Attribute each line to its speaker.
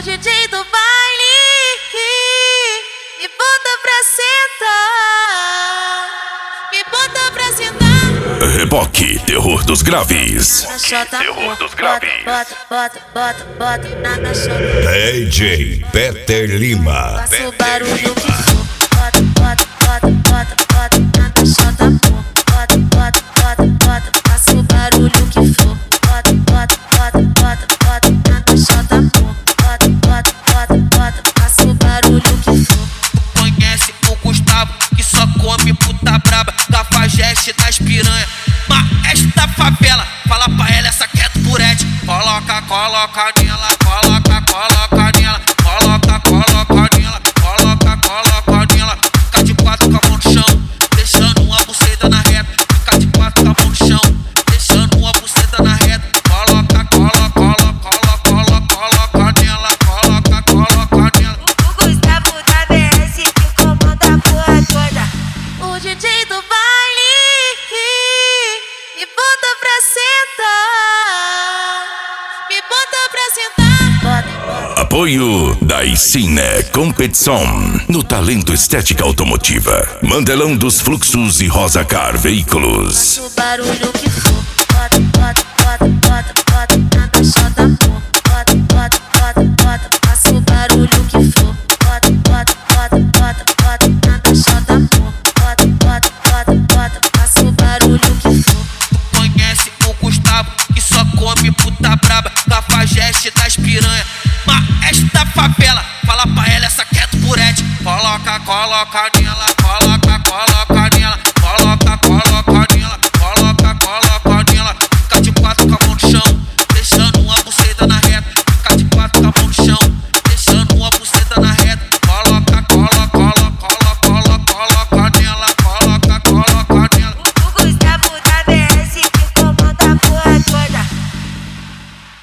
Speaker 1: DJ do baile me bota pra sentar, me bota pra sentar.
Speaker 2: Reboque, terror dos graves.
Speaker 1: Terror dos graves. Bota na caixota.
Speaker 2: DJ Peter Lima.
Speaker 1: Faça o barulho que for. Bota na caixota. Bota, faça o barulho que for. Bota na caixota. Bota, faça o barulho que for.
Speaker 3: Conhece o Gustavo, que só come puta braba, cafajeste das piranha, maestro da favela. Fala pra ela essa quieto purete. Coloca nela, coloca nela, coloca nela. Fica de quatro com a mão no chão, deixando uma buceta na reta. Fica de quatro com a mão no chão, deixando uma buceta na reta. Coloca nela, coloca nela.
Speaker 4: O Gustavo da BS que comanda a porra toda.
Speaker 1: O DJ do baile me bota pra sentar, me bota pra sentar.
Speaker 2: Apoio da Icine Competição no talento estética automotiva. Mandelão dos Fluxos e Rosa Car Veículos.
Speaker 1: Faça o barulho que for. Bota na caixota. Bota, faça o barulho que for. Bota na caixota. Bota, faça o barulho que for.
Speaker 3: Conhece o Gustavo, que só come puta braba, cafajeste das piranha, maestro da favela. Fala pra ela essa quieto purete. Coloca